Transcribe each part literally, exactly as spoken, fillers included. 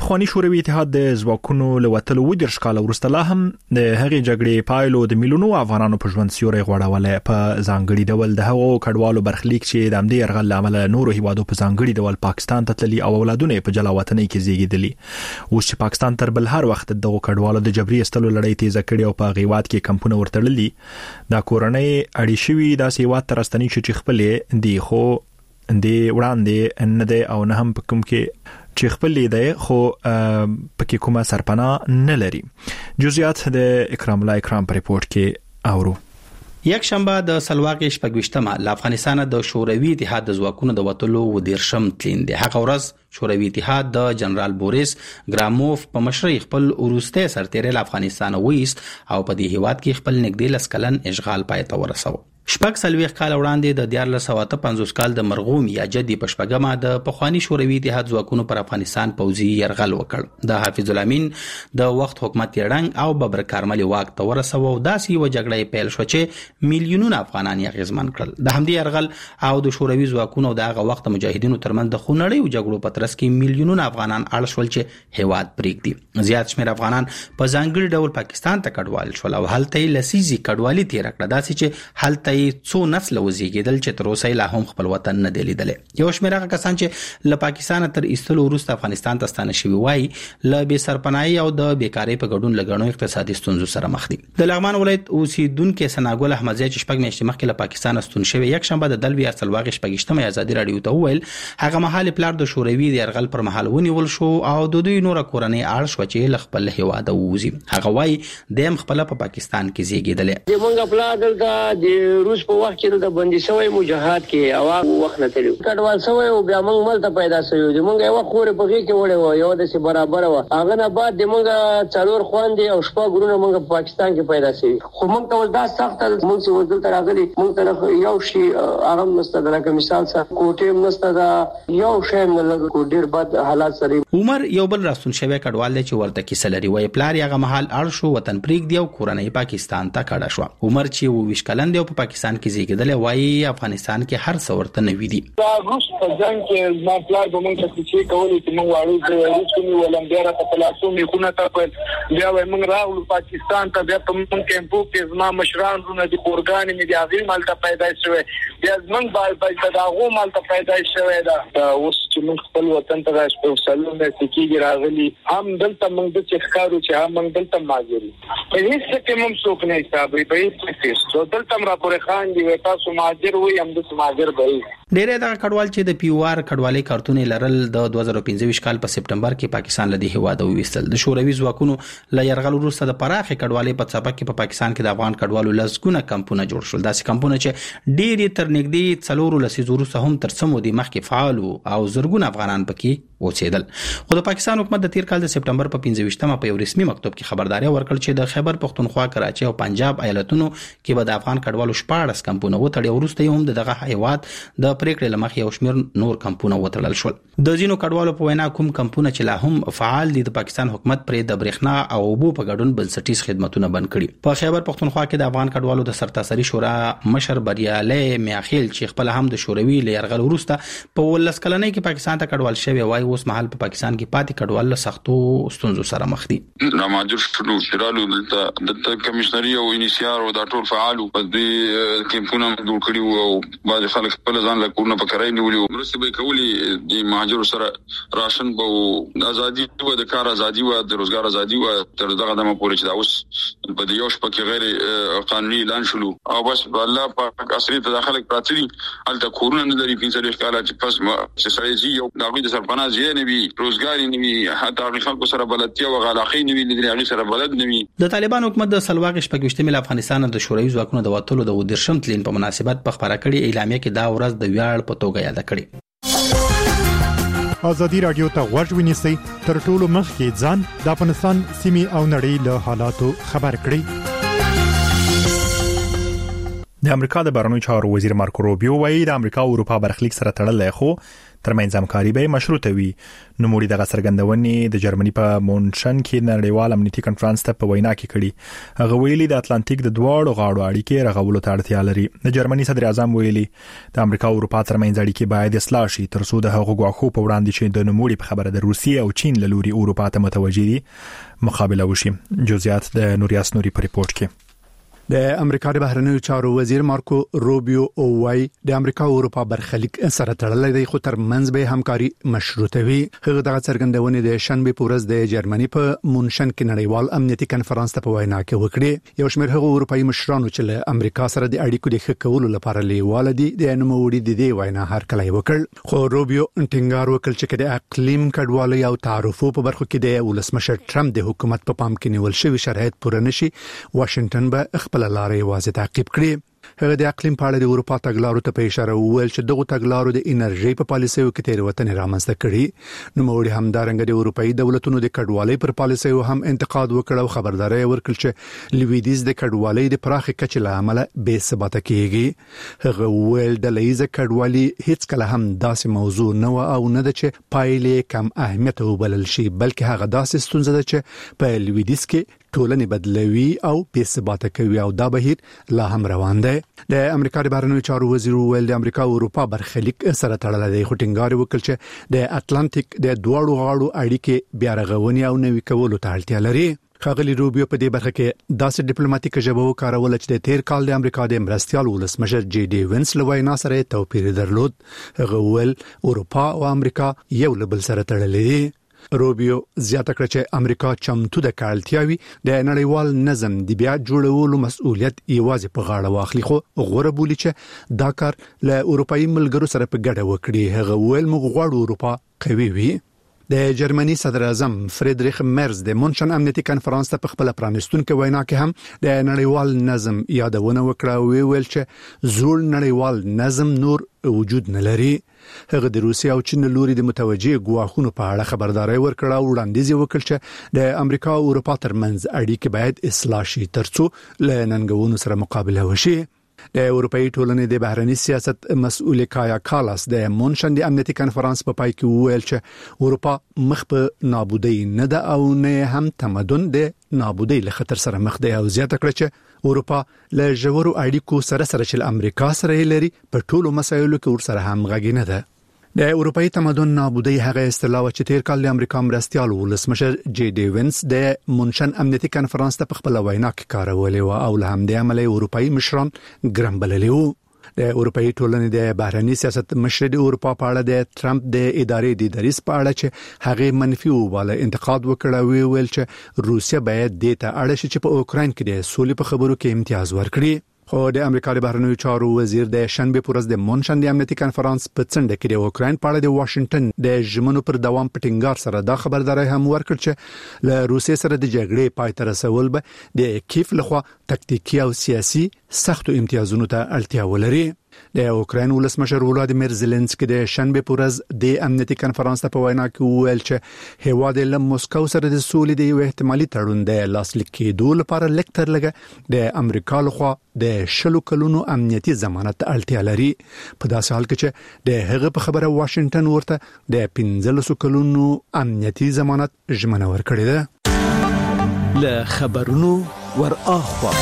پخوانی شوروي اتحاد د ځواکونو له وتلو ودرش کال وروسته لا هم د هغې جګړې پایلو د میلیونو افغانانو په ژوند سیوري غوړولې په ځانګړي ډول د هغو کډوالو برخلیک چې د همدې یرغل له امله نورو هیوادو په ځانګړي ډول پاکستان ته تللي او اولادونه په جلا وطنۍ کې زیږیدلي. اوس چې پاکستان تر بل هر وخت دغه کډوالو د جبري استلو لړۍ تیزه کړې او په غیوات کې کمپونه ورتړلي، دا کورنۍ اړې شوي داسې هیواد ته راستني چې خپلې دی خو دی وړاندې نه دی او نه هم په کوم کې چې خپل دی خو پکې کومه سرپناه نه لري. جزئیات د اکرام الله اکرام په ریپورت کې اورو. یک شنبه د سلواغې شپږویشتمه له افغانستان د شوروي اتحاد د ځواکونو د وتلو و دیرشم تلین دی. هغه ورځ شوروي اتحاد د جنرال بوریس ګراموف په مشرۍ خپل وروسته سرتیری له افغانستان وایست او په دې هیواد کې خپل نږدې لس کلن اشغال پای ته ورساوه. شپږ څلوېښت کال وړاندې د دیارلس سوه اته پنځوس کال د مرغوم یا جدي په شپږمه د پخوانی شوروي اتحاد ځواکونو پر افغانستان پوځي یرغل وکړ. د حافظ الامین د وخت حکومت یړنګ او ببر کارمل واک ته ورسوه او داسې و جګړه پیل شو چې میلیونونه افغانان یې اغیزمن کړل. د همدې یرغل او د شوروي ځواکونو د هغه وخت مجاهدینو ترمنځ د خونړۍ او جګړو په ترڅ کې میلیونونه افغانان اړ شول چې هیواد پرېږدي. زیات شمېر افغانان په ځانګړي ډول پاکستان ته کډوال شول او هلته یې لسیزي کډوالي تیر کړه، داسې چې هلته یې څو نسل وزیږیدل چې تر اوسه لا هم خپل وطن نه دی لیدلی. یو شمېر هغه کسان چې له پاکستان تر ایستلو وروسته افغانستان ته ستانه شوي وای له بې سرپناهي او د بیکارۍ په ګډون له ګڼو اقتصادي ستونزو سره مخ دي. د لغمان ولایت اوسیدونکو ثناګل احمدزی چې شپږ میاشتې مخکې له پاکستان ستون شوی یک شنبه د دلوي ارسلواغې شپږشتمه ازادي رادیو ته وویل هغه مهال پلار د شوروي د یرغل پر مهال ونیول شو او د دوی نور کورنۍ اړ شو چې له خپل هیواد ووځي. هغه وای د خپل په پاکستان کې زیږیدل. موږ خپل دلته د روس په وخت کې د بندي شوی مجاهد کې او وخت نه تلو کډوال شوی او بیا موږ ملته پیدا شوی دی. موږ یو خوري په کې وړه و یو د سي برابر و هغه نه بعد د موږ څلور خواندې او شپه ګورونه موږ په پاکستان کې پیدا شوی. خو موږ ته دا سخت موږ چې وځل تر راغلي موږ ته یو شی آرام نشته لکه مثال سره کوټه نشته دا یو شی نه لګ کو ډیر بد حالات سره. عمر یو بل راستون شوی کډوال چې ورته کې سلري وای پلار یې هغه محل اړ شو وطن پریک دی او کورنۍ پاکستان ته کډه شو. عمر چې ویش کلن دی په پاکستان کې زیږیدل وای افغانستان کې هر څه ورته نوي دي. دا روس په ځان کې ما پلار به موږ ته چې کولی چې موږ واړو د روسونو ولندیرا په پلاسو می خونه ته په بیا وای موږ راغلو پاکستان ته بیا په موږ کېمپو کې زما مشران رونه د اورګان می د اغیل مالته پیدا شوی بیا موږ باید د هغه مالته پیدا شوی دا اوس چې موږ خپل وطن ته راځو په سلونه کې راغلي هم دلته موږ د ښکارو چې هم موږ دلته ماجري په هیڅ کې موږ څوک نه حسابي په هیڅ کې دلته را پورې خان دی تاسو ماجر وي هم د ماجر به ډېر د کډوال چې د پیوار کډوالۍ کارتونه لرل د دوه زره پنځه کال په سپټمبر کې پاکستان له دې هواده وېستل. د شوروي ځواکونو له یرغل وروسته د پراخه کډوالۍ په څپه کې په پاکستان کې د افغان کډوالو لسګونه کمپونه جوړ شول. داسې کمپونه چې ډېر تر نږدې څلورو لسیزو وروسته هم تر څو مودې مخکې فعال او زرګونه افغانان پکې اوسېدل. خو د پاکستان حکومت د تیر کال د سپټمبر په پنځه په یو رسمي مکتوب کې خبرداري ورکړه چې د خیبر پختونخوا، کراچي او پنجاب ایالتونو کې به د افغان کډوالو شپاړس کمپونه وتړي. وروسته هم دغه هیواد د پریکړې لمخې یو شمېر نور کمپونه وتړل شول. د ځینو کډوالو په وینا کوم کمپونه چې لا هم فعال دي د پاکستان حکومت پرې د برېښنا او اوبو په ګډون بنسټیز خدماتونه بند کړي. په خیبر پختونخوا کې د افغان کډوالو د سرتاسري شورا مشر بریالي میاخیل چې خپل هم د شوروي له یرغل وروسته په ولس کلنۍ کې پاکستان ته کډوال شوی وای اوس مهال په پاکستان کې پاتې کډوال له سختو ستونزو سره مخ دي. راماجر شنو شرالو د د کمشنري او انیسیار او د ټول فعالو په دې کمپونه جوړ کړي او بعض خلک خپل ځان له کورونه په کرای نیولي مرسته به کولی د مهاجرو سره راشن به ازادي او د کار ازادي او د روزګار ازادي او تر دغه دمه پورې چې دا اوس په دې یو شپه کې غیر قانوني اعلان شلو او بس الله پاک اصلي تداخل پراتی الته کورونه نه لري پنځه کاله چې پس چې سړی زی یو دغه د سرپناه زی نه وي روزګار نه وي حتی خلکو سره بلدتیا او غلاخي نه وي د هغه سره بلد نه وي. د طالبان حکومت د سلواغې شپږویشتمه له افغانستان د شوروي ځواکونو د وټولو د ودرشم تلین په مناسبت په خبره کړي اعلامیه کې دا ورځ د ویاړ په توګه یاد کړي. ازادي رادیو ته غوږ ونیسئ تر ټولو مخکې ځان د افغانستان سیمې او نړۍ له حالاتو خبر کړئ. د امریکا د بهرنیو چارو وزیر مارکو روبیو وایي د امریکا او اروپا برخلیک سره تړلې خو ترمنځ همکاري به مشروطه وي. نو موري د څرګندونې د جرمني په مونشن کې نړیوال امنیتي کانفرنس ته په وینا کې کړي. هغه ویلي د اتلانتیک د دواړو غاړو اړیکې رغولو ته اړتیا لري. د جرمني صدر اعظم ویلي د امریکا او اروپا ترمنځ اړیکې باید اصلاح شي ترڅو د هغو غواخو په وړاندې چې د نوموړي په خبره د روسیې او چین له لوري اروپا ته متوجه دي مقابله وشي. جزئیات د نوریاس نوري په ریپورت کې. د امریکا د بهرنیو چارو وزیر مارکو روبیو او وايي د امریکا او اروپا برخلیک سره تړلې دی خو تر منځ به همکاري مشروطه وي. هغه د څرګندونې د شنبه په ورځ د جرمني په مونشن کې نړیوال امنیتي کانفرنس ته په وینا کې وکړي. یو شمېر هغه اروپאי مشرانو چې له امریکا سره د اړیکو د ښه کولو لپاره لیواله دي د نوموړي د دې وینا هرکلی وکړ. خو روبیو ټینګار وکړ چې د اقلیم کډوالۍ او تعرفو په برخو کې د ولسمشر ټرمپ د حکومت په پام کې نیول شوی شرایط پوره نشي واشنگټن به خپل لارې واضح تعقیب کړي. هغه د اقلیم په اړه د اروپا تګلارو ته په اشاره وویل چې دغه تګلارو د انرژي په پالیسیو کې تیروتنې رامنځته کړي. نو موري همدارنګه د اروپאי دولتونو د کډوالۍ پر پالیسیو هم انتقاد وکړ او خبرداري ورکړه چې لویدیز د کډوالۍ د پراخ کچې له امله بې ثباته کیږي. هغه ویل د لیزه کډوالۍ هیڅ کله هم داسې موضوع نه و او نه د چې پایلې کم اهمیت وبلل شي بلکې هغه داسې ستونزه ده چې په لویدیز کې ټولنې بدلوي او بې ثباته کوي او دا بهیر لا هم روان دی. د امریکا د بهرنیو چارو وزیر ویل د امریکا او اروپا برخلیک سره تړلې دی خو ټینګار وکړ چې د اتلانتیک د دوړو غاړو اړیکې بیا رغونې او نوي کولو ته اړتیا لري. خاغلی روبیو په دې برخه کې داسې ډیپلوماټیک ژبه وکړول چې د تیر کال د امریکا د مرستيال ولسمشر جی ډي وینس له وینا سره توپیر درلود. هغه ویل اروپا او امریکا یو له بل سره تړلې دي. روبیو زیاته کړ چې امریکا چمتو د کارلتیاوي د نړیوال نظم د بیا جوړولو مسؤلیت یوازې په غاړه واخلي خو غوړه بولی چې دا کار له اروپאי ملګرو سره په ګډه وکړي. هغه ویل موږ غواړو اروپا قوي وي. د جرمني صدر اعظم فریدریخ مرز د مونشن امنیتي کانفرنس ته په خپل پرانستونکو وینا کې هم د نړیوال نظم یادونه وکړه او ویل چې زوړ نړیوال نظم نور وجود نه لري. هغه د روسیې او چین لوري د متوجه غواخونو په اړه خبرداري ورکړه او وړاندیز وکړ چې د امریکا او اروپا ترمنځ اړیکې باید اصلاح شي ترڅو له ننګونو سره مقابله وشي. د اروپאי ټولنې د بهرنی سیاست مسؤل کایا کالاس د مونشن د امنیتي کانفرنس په پای کې وویل چې اروپا مخ په نابودی نه ده او نه هم تمدن د نابودی له خطر سره مخ دی او زیاته کړ چې اروپا له ژورو اړیکو سره سره چې امریکا سره لري په ټولو مسایلو کې ور سره همغږي نه ده. د اروپאי تمدن نابودی هغه اصطلاح چې تیر کال د امریکا مرستيال ولسمشر جی ډي وینس د مونشن امنیتي کانفرنس ته په خپل وینا کې کارولې او له همدې عمله اروپאי مشران ګرم بللي وو. د اروپאי ټولنې د بهرنی سیاست مشر د اروپا په اړه د ټرمپ د ادارې د دریس په اړه چې هغه منفي وواله انتقاد وکړ او ویل چې روسیا باید د ته اړه شي چې په اوکرين کې د سولې په خبرو کې امتیاز ورکړي. خو د امریکا د بهرنیو چارو وزیر د شنبه پر ورځ د مونشن د امنیتي کانفرنس په څنډه کې د اوکرين په اړه د واشنگټن د ژمنو پر دوام په ټینګار سره دا خبرداري هم ورکړ چې له روسیې سره د جګړې پای ته رسول به د کیف لخوا تکتیکی او سیاسي سختو امتیازونو ته اړتیا ولري. د اوکرين ولسمشر ولادیمیر زيلنسکي د شنبه پر ورځ د امنیتي کانفرنس ته په وینا کې وویل چې هیواد له مسکو سره د سولې د یو احتمالي تړون د لاسلیک کېدو لپاره لیکتر لګه د امریکا لخوا د شلو کلونو امنیتي ضمانت اړتیا لري. په داسې حال کې چې د هغه په خبره واشنگټن ورته د پنځلسو کلونو امنیتي ضمانت ژمنه ورکړې ده. له خبرونو ور اخوا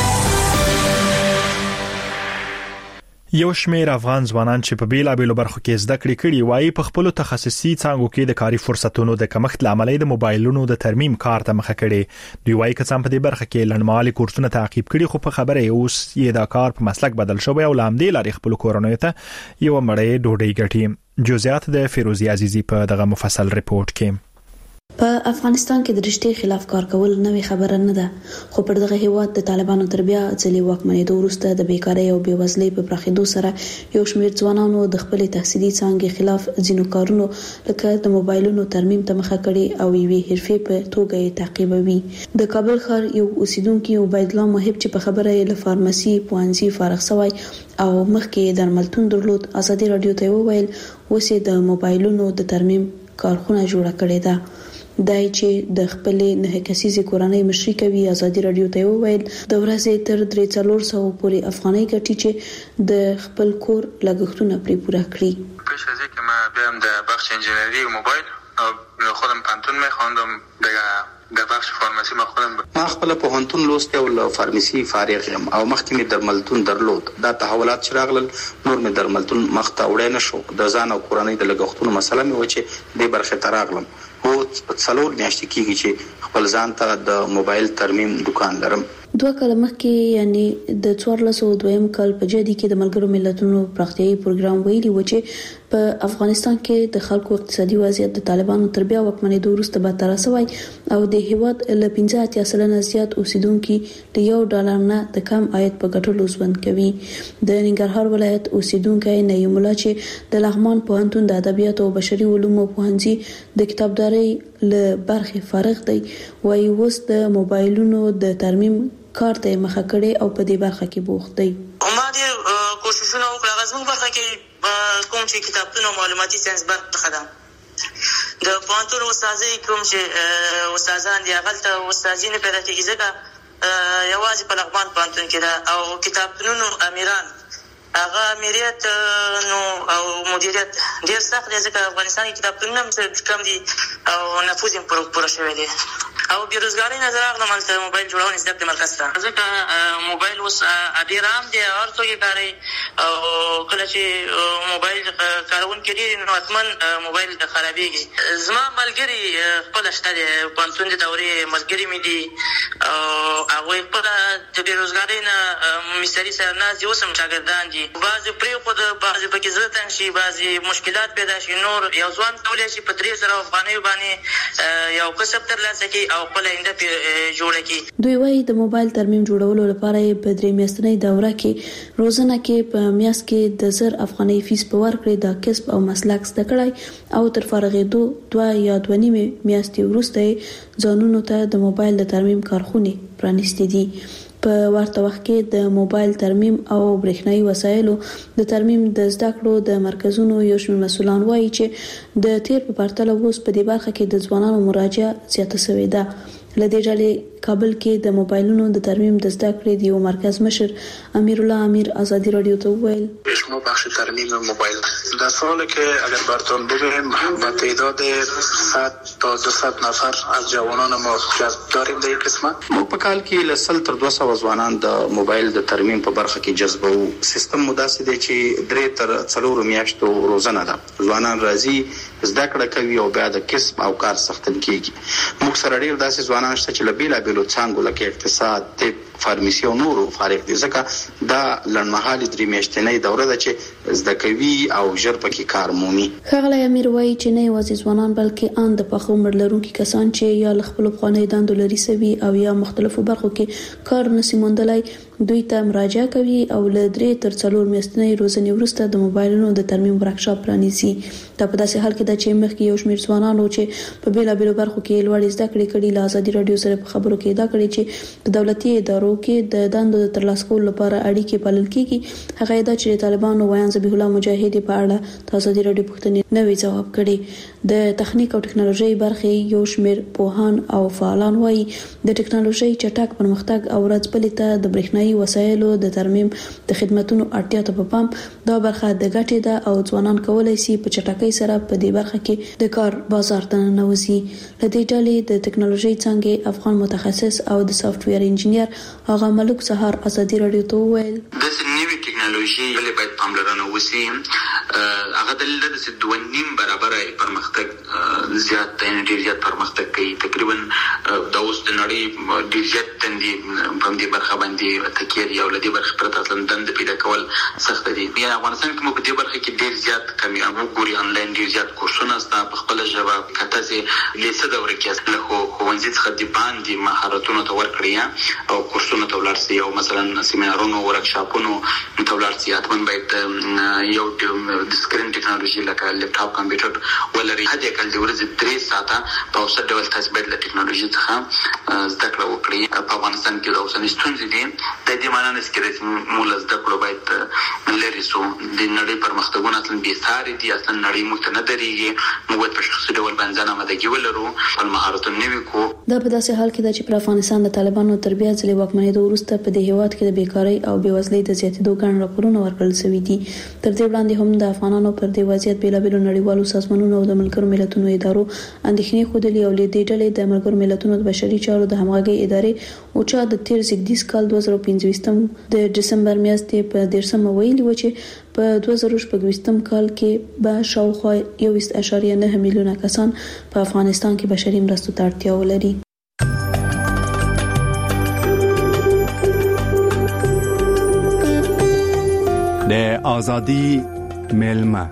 یو شمېر افغان ځوانان چې په بیلابېلو برخو کې زده کړې کړي وایي په خپل تخصصي څانګو کې د کاري فرصتونو د کمښت لامل د موبایلونو د ترمیم کار ته مخه کړي. دوی وایي که څم په دې برخه کې لړمالي کورسونه تعقیب کړي خو په خبره اوس یې دا کار په مسلک بدل شوی او لامدې لري خپل کورونو ته یو مړې ډوډۍ ګټي. جزئیات د فیروزی عزیزی په دغه مفصل ریپورت کې. په افغانستان کې د رښتې خلاف کار کول نوې خبره نه ده خو پر دغه هیواد د طالبانو تربیه ځلې واکمنېدو وروسته د بیکارۍ او بېوزلۍ په پراخېدو سره یو شمېر ځوانانو د خپل تحصیلي څانګې خلاف ځینو کارونو لکه د موبایلونو ترمیم ته مخه کړي او یوې حرفې په توګه یې تعقیبوي. د کابل ښار یو اوسیدونکي عبید الله محب چې په خبره یې له فارمسي پوهنځي فارغ شوی او مخکې درملتون درلود ازادي رادیو ته وویل اوس یې د موبایلونو د ترمیم کارخونه جوړه کړې ده. دای چې د خپلې نه کسیزې کورنۍ مشري کوي ازادي رادیو ته وویل د ورځې تر درې څلور سوه پورې افغانۍ ګټي چې د خپل کور لګښتونه پرې پوره کړي. پیش از اینکه من بیام در بخش انجینری موبایل خودم پانتون میخواندم دیگه د بخش فارمسی ما خودم ما خپل په هنتون لوست او فارمسی فارغ یم او مخکې می درملتون درلود دا تحولات چې راغلل نور می درملتون مخته وړې نشو د ځان او کورنۍ د لګښتونو مسله می و چې د برخه تراغلم او څلور میاشتې کېږي چې خپل ځان ته د موبایل ترمیم دکان لرم. دوه کال مخکې یعنی د څوارلس سوه دویم کال په جدي کې د ملګرو ملتونو پراختیایي پروګرام ویلي و چې په افغانستان کې د خلکو اقتصادي وضعیت د طالبانو تر بیا واکمنېدو وروسته بدتر شوی او د هیواد له پنځه اتیا سلنه زیات اوسیدونکو د یو ډالر نه د کم عاید په ګټلو ژوند کوي. د ننګرهار ولایت اوسیدونکو نعیم الله چې د لغمان پوهنتون د ادبیات او بشري علومو پوهنځي د کتابدارۍ له برخې فارغ دی وایي اوس د موبایلونو د ترمیم کار ته مخه کړي او په دې برخه کې بوخت دی. ما دې کوششونه وکړل غوښمن برخه کې کوم چې کتابتون او معلوماتي ساينس برخه ده د پوهنتون استادي کوم چې استادان دي هغه ته استادي نه پیدا کیږي ځکه یوازې په لغمان پوهنتون کې ده او کتابتونونو امیران هغه امریت نو او مدیریت ډیر سخت دی ځکه افغانستان کې کتابتونونه هم کم دي او نفوذ یې پوره شوی دی او بیروزګاری نظر اغله مالته موبایل جوړونه زده کړه مرکز ته ځکه موبایل اوس ډیر عام دی هر څوک یې کاروي او کله چې موبایل کارونکي ډیر نو اتمن موبایل خرابېږي. زما ملګري خپل شته دي پانتون د دورې ملګري مې دي او هغه خپل د بیروزګاری نه مستری سره ناز یو سم شاګردان دي بعضې پرې خو د بعضې پکې زړه تنګ شي بعضې مشکلات پیدا شي نور یو ځوان کولی شي په درې زره افغانیو باندې یو کسب ترلاسه کړي او خپل آینده جوړه کړي. دوی وايي د موبایل ترمیم جوړولو لپاره په درې میاشتنۍ دوره کې روزانه کې په میاشت کې د زر افغانۍ فیس په ورکړې د کسب او مسلک زده کړای او تر فارغېدو دوه یا دوه نیمې میاشتې وروسته ځانونو ته د موبایل د ترمیم کارخونې پرانیستې دي. په ورته وخت کې د موبایل ترمیم او برېښنايي وسایلو د ترمیم د زده کړو د مرکزونو یو شمېر مسؤلان وایي چې د تیر په پرتله اوس په دې برخه کې د ځوانانو مراجعه زیاته شوې ده. لدې ډلې کابل کې د موبایلونو د ترمیم د زده کړې د یو مرکز مشر امیر الله امیر آزادی رادیو ته وویل شما بخش ترمیم موبایل در سالی که اگر براتون بگویم با تعداد صد تا دویست نفر از جوانان ما جذب داریم در این قسمت. موږ په کال کې له سل تر دوه سوه ځوانان د موبایل د ترمیم په برخه کې جذبوو. سیستم مو داسې دی چې درې تر څلورو میاشتو روزنه ده. ځوانان راځي زده کړه کوي او بیا د کسب او کار څښتن کیږي. موږ سره ډېر داسې ځوانان شته چې له بېلابېلو څانګو لکه اقتصاد طب فارمسي او نورو فارغ دي ځکه دا لنډمهالې درې میاشتنۍ دوره ده چې زده کوي او ژر پکې کار مومي. ښاغلی امیر وایي چې نه یوازې ځوانان بلکې ان د پخو عمر لرونکي کسان چې یا له خپلو پخوانیو دندو لرې سوي او یا مختلفو برخو کې کار نشي موندلی دوی ته مراجعه کوي او له درې تر څلور میاشتنۍ روزنې وروسته د موبایلونو د ترمیم ورکشاپ پرانیزي. دا په داسې حال کې ده چې مخکې یو شمېر ځوانانو چې په بېلابېلو برخو کې لوړې زده کړې کړي له ازادي راډیو سره په خبرو کې دا کړي چې په دولتي ادارو کې د دندو د ترلاسه کولو لپاره اړیکې پالل کیږي. هغه دا چې طالبانو ویان ذبیح الله مجاهد په اړه د ازادي راډیو پوښتنې نوې ځواب کړي. د تخنیک او ټکنالوژي برخې یو شمېر پوهان او فعالان وایي د ټکنالوژي چټک پرمختګ او ورځپلې ته د برېښنايي وسایلو د ترمیم د خدماتو اړتیا ته په پام دا برخه د ګټې ده او ځوانان کولای شي په چټکۍ سره په دې برخه کې د کار بازار ته ننوځي. له دې ډلې د ټکنالوژي څانګې افغان متخصص او د سافټویر انجینیر هغه ملک سهار ازادي راډیو ته وویل د نوې ټکنالوژي ولې باید پاملرنه وشي. هغه د لږ دوه نیم برابر پرمختګ زیات دی ډیر زیات پرمختګ کوي. تقریبا د اوس د نړۍ ډیر زیات تندي په دې برخه باندې تکیه یو لدی برخه پرته دند پیدا کول سخت دي. یا افغانستان کې موږ په دې برخه کې ډیر زیات کمی او ګوري انلاین ډیر زیات کورسونه ستا په خپل ژبه کته سي لیسه د ورکیاس له خوونځي څخه دی باندې مهارتونو ته ورکړي او کورسونه ته ولرسي او مثلا سیمینارونو ورکشاپونو ته ولرسي. اتمن باید یو د سکرین ټکنالوژي لکه لپټاپ کمپیوټر ولري. هدا کله د ورځې درې ساعته په اوسط ډول تاسو باید له ټکنالوژي څخه زده کړه وکړي. په افغانستان کې د اوسنۍ ستونزې دي د دې معنی نه چې چې موږ زده کړو باید لري سو د نړۍ پرمختګونه اصلا بې ساري دي، اصلا نړۍ موږ ته نه درېږي، موږ په شخصي ډول باندې آمادګي ولرو، خپل مهارتونه نوي کو. دا په داسې حال کې ده چې پر افغانستان د طالبانو تر بیا ځلې واکمنېدو وروسته په دې هیواد کې د بیکارۍ او بېوزلۍ د زیاتېدو ګڼ راپورونه ورکړل شوي دي. تر دې وړاندې هم د افغانانو پر دې وضعیت بېلابېلو نړیوالو سازمانونو او د ملګرو ملتونو ادارو اندېښنې ښودلې او له دې ډلې د ملګرو ملتونو د بشري چارو د همغږۍ ادارې اوچا د تیر زیږدیز کال دوه زره پنځه د دسمبر میاشتې په دیرشمه ویلي و چې په دوه زره شپږ کال کې به شاوخوا یو اعشاریه نه میلیونه کسان په افغانستان کې بشري مرستو ته اړتیا ولري. د ازادي ملما.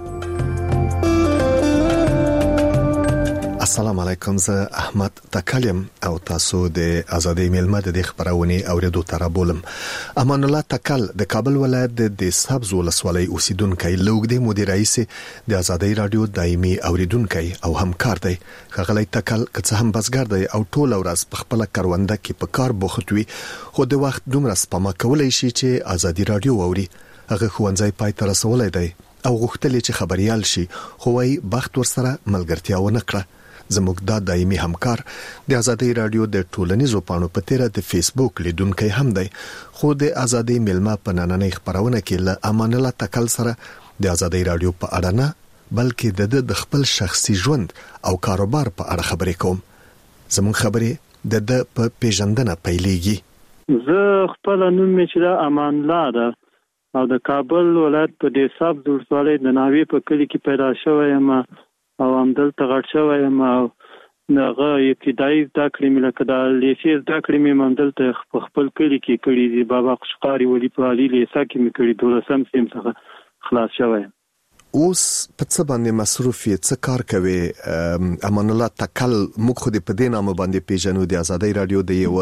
السلام علیکم، زه احمد تکلم او تاسو د ازادي ملما د خبرونه اوریدو تر بولم. امان الله تکل د کابل ولایت د سبز ولسوالۍ اوسیدونکو لوګدي مدیر رئیس د ازادي رادیو دایمي اوریدونکو او همکار دی. خغلی تکل که هم بسګر دی او ټول ورځ په خپل کارونده کې په کار بوختوي، خو د وخت دومره سپما کولای شي چې ازادي رادیو اوري. هغه خوانځي پای تر رسولای دی او غوښتل چې خبريال شي، خو وايي بخت ورسره ملګرتیا ونه کړه. زموږ د دایمي همکار د ازادي رادیو د ټولنیزو پاڼو په تیره د فیسبوک لیدونکو هم دی، خو د ازادي ملما په نننۍ خبرونه کې له امان الله تکل سره د ازادي رادیو په اړه نه بلکې د خپل شخصي ژوند او کاروبار په اړه خبرې کوم. زموږ خبرې د د په پیژندنه پیلېږي. زه خپل نوم مې چې امان الله ده او د کابل ولایت په دې سب ولسوالۍ د ناوی په کلی کې پیدا شوم او همدلته غټ شوم او هغه ابتدایي زده کړې مې لکه د لیسې زده کړې مې همدلته په خپل کلی کې کړې دي. بابا قشقاري ولي په علي لیسه کې مې کړې، دولسم سیم څخه خلاص شوم. اوس په څه باندې مصروف یې، څه کار کوي؟ امان الله تکل موږ خو دې په دې نامه باندې پیژنو د ازادي رادیو د یو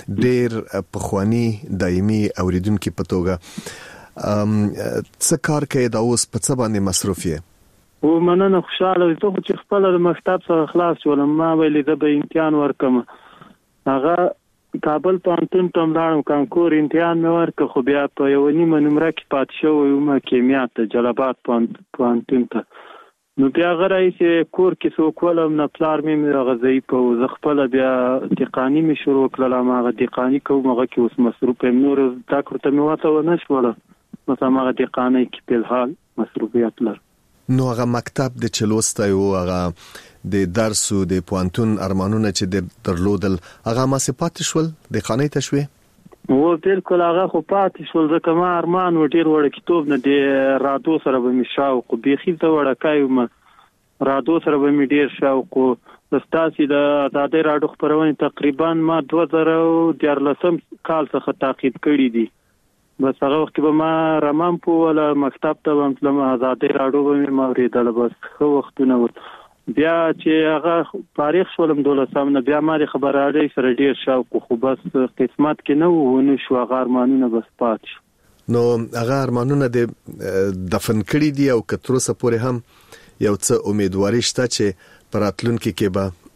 ډېر پخوانی دایمي اوریدونکو په توګه. ام څه کار کوي دا اوس په څه باندې مصروف یې؟ و مننه، خوشاله یم چې خپل د مکتب څخه خلاص شولم. ما ویلې د به امتحان ورکم، هغه کابل پوهنتون ته لاړم، کانکور امتحان مې ورکړ، خو بیا په یو نیمه نمره کې پاتې شوم ما کیمیا ته جلال آباد پوهنتون ته. نو بیا غره چې کور کې څوک ولم نه پلار مې غزي په ز خپل بیا دقانی مې شروع کړل. ما غ دقانی کوم هغه کې اوس مصروف یم، نور دا کړته مې واته ونه شوله، نو ما غ دقانی کې په حال مصروفیت لر. نو هغه مکتب د چلوسته او هغه د درس او د پوانتون ارمانونه چې د درلودل هغه ما صفات شول د خانه تشوي و بالکل هغه خو پاتې شول. ځکه ما ارمان و ډیر وړ کتاب نه د رادو سره به می شاوق بيخي ته وړکای ما رادو سره به می ډیر شاوق. د ستاسي د ازادي رادو خبرونه تقریبا ما دوه زره دیارلسم کال څخه تعقیب کړی دي. بس هغه وخت به ما رمام په ولا مکتب ته هم تلم، ازادي رادو به ما ورېدل. بس خو وختونه بیا چې هغه تاریخ شولم دولسم نه بیا ما خبره اړې سره ډیر شاوق، خو بس قسمت کې نه ونه شو هغه ارمانونه بس پات. نو هغه ارمانونه د دفن کړی دي او کتروسه پورې هم یو څه امیدواري شته چې پراتلونکو کې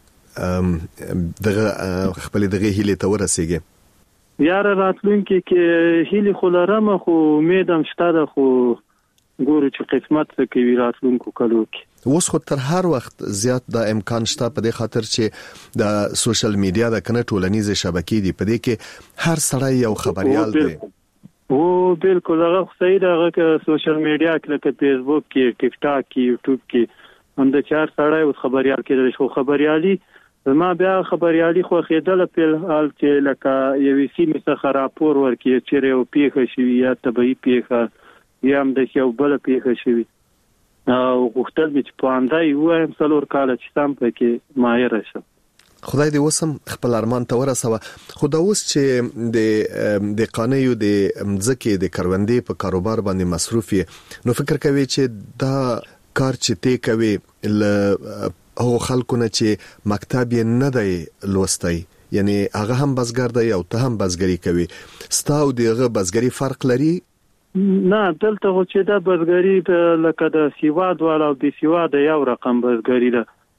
به دغه خپل دغه هیله ته ورسیږي. یاره راتلونکي کې هیله خلرم، خو امیدم شته ده، خو ګورو چې قسمت څه کوي راتلونکو کلو کې. اوس خو تر هر وخت زیات د امکان شته په دې خاطر چې د سوشل میډیا د کنه ټولنیزه شبکې دی په دې کې هر سړی یو خبريال دی. او بالکل هغه صحیح ده، هغه سوشل میډیا کې لکه فیسبوک کې، ټیک ټاک کې، یوټیوب کې هم د چار سړی او خبريال کې شو خبريالي. ما بیا خبريالي خو خېدل په حال چې لکه یو سیمه څخه راپور ورکړي چې یو پیښه شوی یا طبي پیښه یا هم د یو بل پیښه شوی او غوښتل مې چې پاندای وایم څلور کال چې تم پکې ماهر شم. خدای دې وسم خپل ارمان ته ورسوه. خو دا اوس چې د د قانیو د مځکه د کروندې په کاروبار باندې مصروف یې، نو فکر کوي چې دا کار چې ته کوي ل او خلکونه چې مکتب یې نه دی لوستی، یعنی هغه هم بزګر دی او ته هم بزګری کوي، ستاسو دغه بزګری فرق لري؟ نه دلته چې دا بزګری لکه د سیواد والا او د سیواد یو رقم بزګری ده،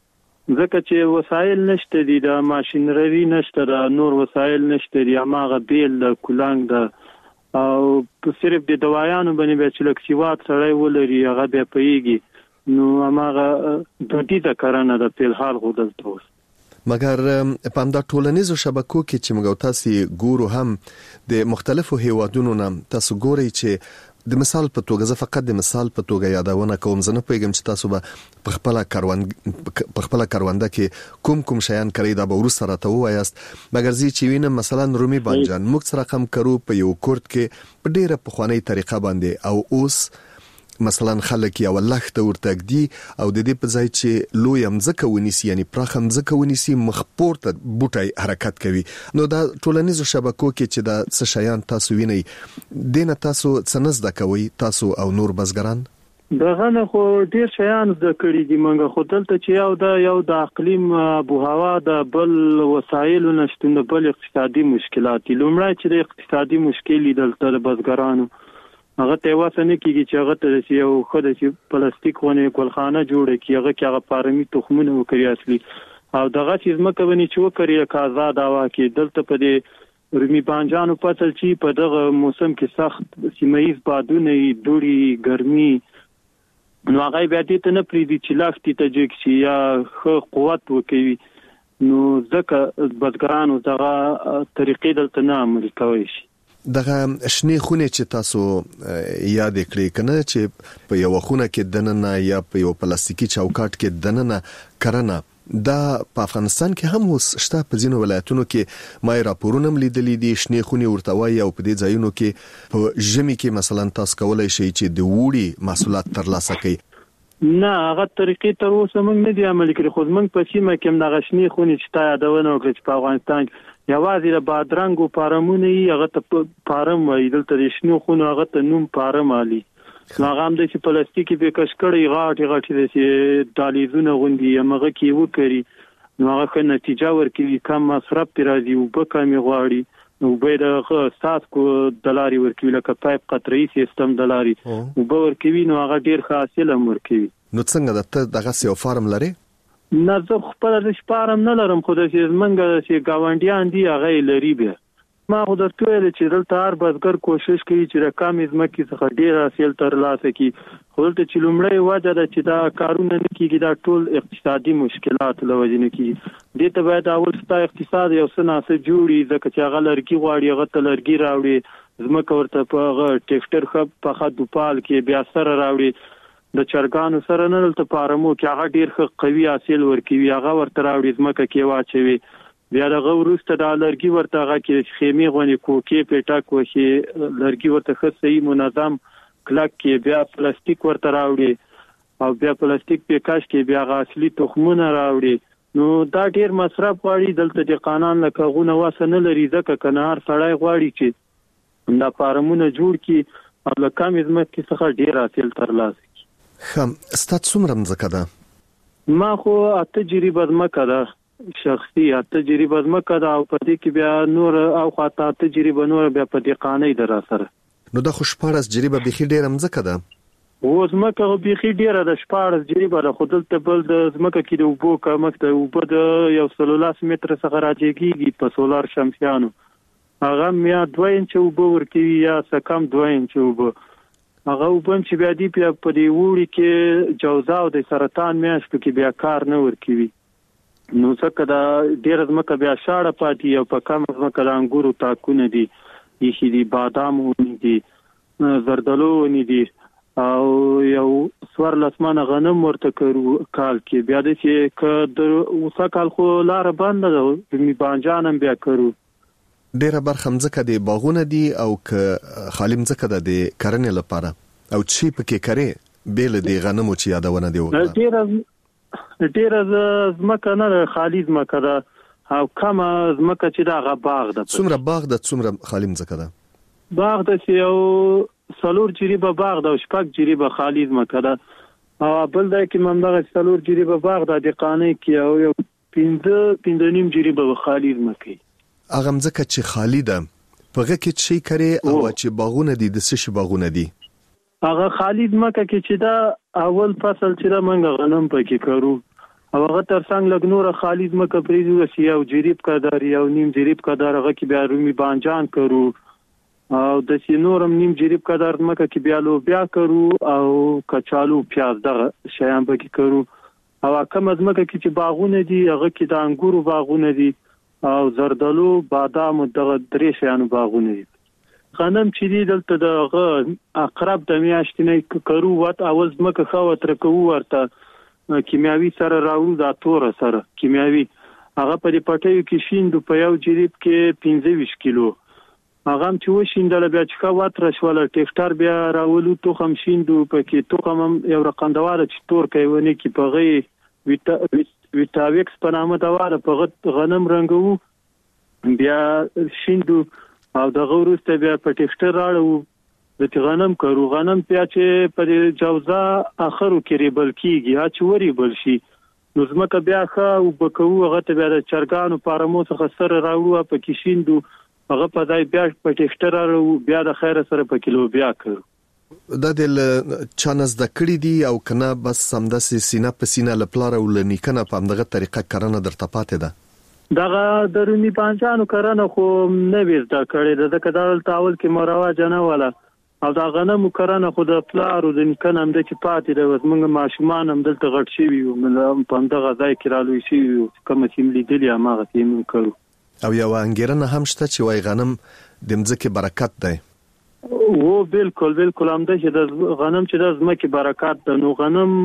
ځکه چې وسایل نشته دي، د ماشينري نشته، د نور وسایل نشته دي، هغه بیل د کولانګ د او صرف د دوايانو باندې به چې لکسیوات سره ولري هغه به پیږي، نو هغه د دې د کرانه د په حال غوډل توس. مګر په همدا ټولنیزو شبکو کې چې موږ تاسو ګورو هم د مختلفو هیوادونو نه تاسو ګورئ چې د مثال په توګه، زه فقط د مثال په توګه یادونه کوم، زه نه پوهیږم چې تاسو به په خپل کاروان په خپل کارونده کې کوم کوم شیان کړی دا به ورسره راته وایاست. مګر زی چې وینم مثلا رومي بانجان موږ سره کم کرو په یو کورت کې په ډیره پخوانی طریقه باندې، او اوس مثلا خلک یو لخت ورتګدي او د دې په ځای چې لوی مزکه ونیسي، یعنی پراخ مزکه ونیسي، مخپور ته بوټي حرکت کوي. نو دا ټولنیزو شبکو کې چې دا څه شیان تاسو وینئ، دینه تاسو څه نزد کوي تاسو او نور بزګران؟ دغه نه خو ډیر شیان د کړي دي منګه، خو دلته چې یو د یو د اقلیم ابو هوا د بل وسایل نشټون د بل اقتصادي مشکلات، لومړی چې د اقتصادي مشکل دلته د بزګرانو هغه ته واسنه کیږي چې هغه ته یو خدای چې پلاستیک ونه کولخانه جوړه کی، هغه کې هغه فارمي تخمونه وکړي اصلي، او دغه چې مکه ونی چې وکړي کازا داوا کې دلته په دې رومي بانجانو پاتل چې په دغه موسم کې سخت سیمایي بادونه دوړي ګرمي، نو هغه بیا دې ته نه پریدي چې لافتي ته جګ شي یا خو قوت وکوي، نو ځکه بزګرانو دغه طریقې دلته نه عملي کوي شي. دغه شنه خونه چې تاسو یاد کړئ کنه چې په یو خونه کې دننه یا په یو پلاستیکي چوکاټ کې دننه کرنه، دا په افغانستان کې هم اوس شته. په ځینو ولایتونو کې ما راپورونه لیدلې دي شنه خونه ورته وایي، او په دې ځایونو کې په ژمي کې مثلا تاسو کولای شئ چې د وړي محصولات ترلاسه کړئ. نه هغه طریقې تر اوسه موږ نه دي عملي کړې، خو موږ په سیمه کې هم د شنه خونه چې تا یادونه وکړه چې په افغانستان کې یوازې د بادرنګ او فارمونه یې هغه ته فارم وایي، دلته د شنو خونو هغه ته نوم فارم علي، هغه هم د پلاستیکي به کش کړي غاټي غاټي د دالیزونه غوندي هغه کې وکړي، نو هغه ښه نتیجه ورکوي، کم مصرف پر راځي او به کمی غواړي، نو به د سات کو دلاري ورکوي لکه پایپ قطري سیستم دلاري او به ورکوي، نو هغه ډیر ښه حاصل هم ورکوي. نو څنګه د ته دغه یو فارم لري؟ نه زه خپل د شپارم نه لرم، خو د منګه چې گاونډیان دي هغه لري. به ما خو درته ویل چې دلته هر بزګر کوشش کوي چې رقم ځمکې څخه ډیر حاصل ترلاسه کړي، خو دلته چې لومړی وجه ده چې دا کارونه نه کیږي، دا ټول اقتصادي مشکلات له وجې نه کیږي. دې ته باید اول ستا اقتصاد یو څه ناسه جوړي، ځکه چې هغه لرګي غواړي، هغه ته لرګي راوړي، ځمکه ورته په هغه ټریکټر خپ په خدو پال کې بیا سره راوړي، د چرګانو سره نه دلته فارمو کې هغه ډیر ښه قوي حاصل ورکوي، هغه ورته راوړي ځمکه کې واچوي، بیا دغه وروسته د لرګي ورته هغه کې خیمې غونې کوکې پیټاک وشي، لرګي ورته ښه صحیح منظم کلک کې بیا پلاستیک ورته راوړي، او بیا پلاستیک په کاش کې بیا اصلي تخمونه راوړي، نو دا ډیر مصرف غواړي. دلته د قانون لکه غونه واسه نه لري، ځکه کنار سړی غواړي چې دا فارمونه جوړ کړي او له کم ځمکې څخه ډیر حاصل ترلاسه. خم ستات څومره مزکه ده؟ ما خو اته جریبه مکه ده شخصي، اته جریبه مکه ده، او په دې کې بیا نور او خاطه اته جریبه نور بیا په دې قانې در سره. نو د خوشپارس جریبه بخي ډیره مزکه ده؟ و زمکه بخي ډیره د شپارس جریبه ده، خو دلته بل د زمکه کې د وبو کمک ده، وبو د یو سلولاس متر څخه راځيږي په سولار شمسيانو، هغه میا دوه انچ وبو ورکوي یا سکم دوه انچ وبو، هغه وبم چې بیا دی په دې وړي کې جوزا او د سرطان میاشتو کې بیا کار نه ورکوي، نو څنګه دا ډیر ځمکه بیا شاړه پاتې، او په کم ځمکه د انګورو تاکونه دي، یخي دي، بادام ونی دي، زردالو ونی دي، او یو سوار لسمانه غنم ورته کړو کال کې، بیا د چې ک د اوسه کال خو لار بند ده، می بانجانم بیا کړو. ډیره برخه مزکه دی باغونه دي او ک خالم زکه د کرنې لپاره، او چی پکې کرے بیل دی غنمو چې یادونه دی وکړه. ډیره ډیره زمکه نه خالي زمکه ده، او کم زمکه چې دا غ باغ ده. څومره باغ ده څومره خالم زکه ده؟ باغ د یو سلور جریبه باغ ده او شپږ جریبه خالي زمکه ده، او بل دا کې ممدغه سلور جریبه باغ ده د قانې کې، او یو پنځه پنځه نیم جریبه خالي زمکه. اغه مزکه چې خالی ده پغه کې شي کرے او چې باغونه دي د څه شي باغونه دي؟ هغه خالد مکه کې چې دا اول فصل چې دا منګه غنم پکې کړو، او هغه ترڅنګ لګ نور خالد مکه پریزو سی او جریب کدار یو نیم جریب کدار هغه کې بیا رومي بانجان کرو او د سینورم نیم جریب کدار مکه کې بیا لو بیا کرو او کچالو پیاز دغه شیان به کې کرو او کوم از مکه کې چې باغونه دي هغه کې د انګورو باغونه دي او زردالو بادام دغه درې شیانو باغونه دي غنم چې دی دلته د اقرب د میاشتنې کرو وات اول مکه خو تر کو ورته کیمیاوي سره راوړو دا تور سره کیمیاوي هغه په دې پټیو کې شیندو په یو جریب کې پنځه ویشت کیلو هغه چې وشیندل بیا چې کا واتر شول ټیکټر بیا راولو توخم شیندو په کې توخم یو رقندواره چې تور کوي کې په غي ویټا ویټاویکس په نامه دا واره په غنم رنګو بیا شیندو او د غوروسته بیا په ټیکټر راړو د غنم کرو غنم بیا چې په جوزا اخرو کې ریبل کیږي ها چې وری بل شي نو زمکه بیا ښه او بکو هغه ته بیا د چرګانو پارمو څخه سره راوړو په کې شیندو هغه په دای بیا په ټیکټر راوړو بیا د خیر سره په کیلو بیا کړو دا د چانس د کړی دی او کنه بس سمدسي سینه په سینه لپاره ولنی کنه په دغه طریقه کرنه درته پاتې ده دغه درونی پانچانو کرنه خو نه ویزدا کړی د کډال تاول کې مرواج نه ولا او دا غنم کرنه خو د پلارو د نکنه هم د چې پاتې د وزمنګ ماشومان هم دلته غټ شي وي په دغه ځای کې رالوي شي کوم چې لیدلی هغه تیم کړو او یو انګیرنه هم شته چې وای غنم د مځکه برکت دی او بالکل بالکل هم د غنم چې د مځکه برکت ده نو غنم